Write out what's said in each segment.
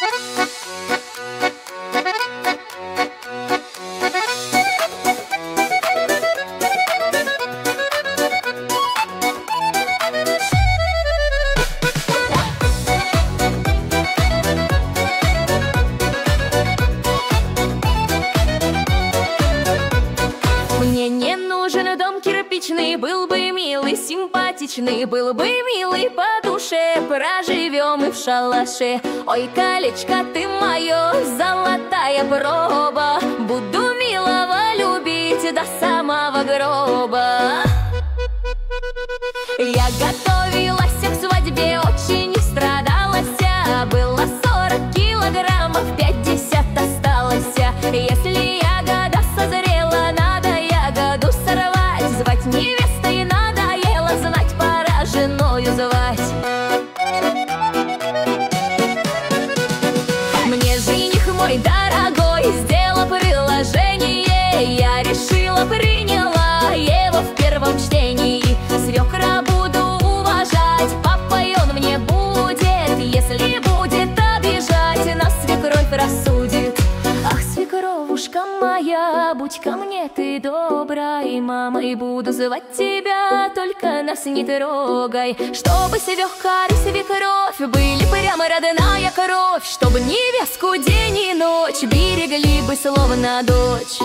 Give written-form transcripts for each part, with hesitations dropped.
Мне не нужен дом кирпичный, был бы милый, симпатичный, был бы милый по душе. Проживем и в шалаше. Ой, колечко, ты мое, золотая проба. Буду милого любить до самого гроба. Я готовилась к свадьбе, очень не страдалась. Было 40 килограммов, 50 осталось. Если ягода созрела, надо ягоду сорвать. Звать невестой надоело, знать пора женою звать. Мне жених мой дорогой сделал предложение. Я решила, приняла его в первом чтении. Свекра буду уважать, папой он мне будет. Если будет обижать, нас свекровь рассудит. Ах, свекровушка моя, будь ко мне ты доброй, мамой буду звать тебя, только нас не трогай. Чтобы свекарь и свекровь были прямо родная кровь, чтобы невестку день и ночь берегли бы словно дочь.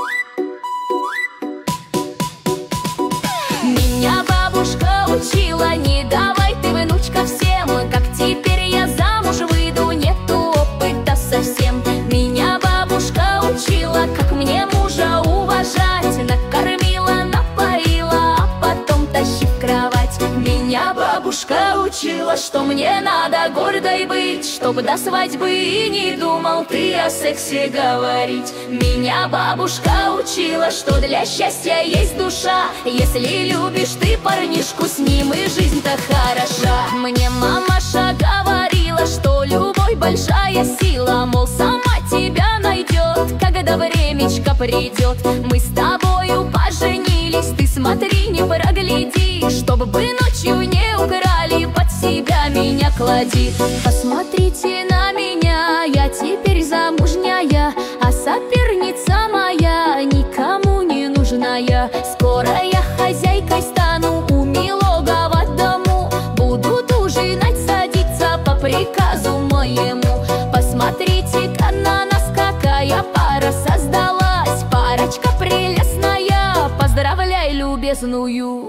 Меня бабушка учила, не давай ты, внучка, всем, как теперь я замуж выйду, нету опыта совсем. Меня бабушка учила, как мне мужа уважать, накормила, напоила, а потом тащи в кровать. Меня бабушка учила, что мне надо гордой быть, чтобы до свадьбы и не думал ты о сексе говорить. Меня бабушка учила, что для счастья есть душа, если любишь ты парнишку, с ним и жизнь-то хороша. Мне мамаша говорила, что любовь большая сила, мол, сама тебя найдет, когда времечко придет. Мы с тобою поженились, ты смотри, не прогляди, чтобы ночью не украли, под себя меня клади. Посмотрите на меня, я теперь замужняя, а соперница моя никому не нужная. Скоро я хозяйкой стану у милого дому, будут ужинать, садиться по приказу моему. Посмотрите-ка на нас, какая пара создалась, парочка прелестная, поздравляй любезную.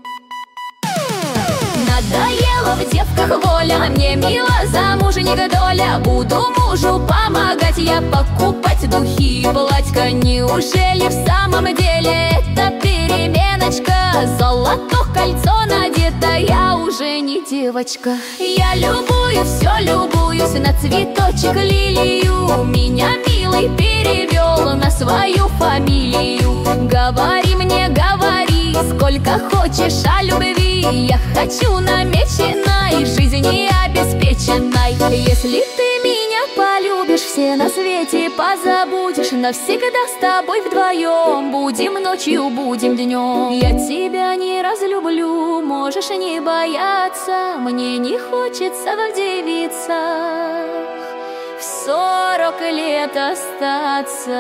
Надоело в девках воля, мне мило замужних доля. Буду мужу помогать я покупать духи и платька. Неужели в самом деле это переменочка? Золото кольцо надето, я уже не девочка. Я любую, все любуюсь на цветочек лилию. Меня милый перевел на свою фамилию. Говори мне, говори, сколько хочешь о любви. Я хочу намеченной, жизни обеспеченной. Если ты меня полюбишь, все на свете позабудешь. Навсегда с тобой вдвоем будем ночью, будем днем. Я тебя не разлюблю, можешь не бояться. Мне не хочется в девицах в 40 лет остаться.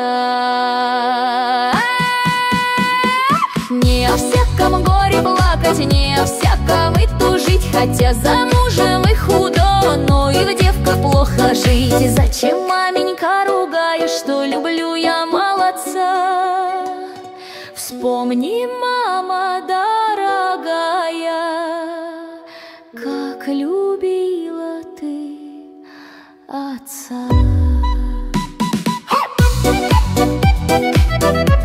Не о всяком горе плакать, не о всяком и тужить, хотя замужем и худо, но и в девках плохо жить. Зачем, маменька, ругаешь, что люблю я молодца? Вспомни, мама дорогая, как любила ты отца.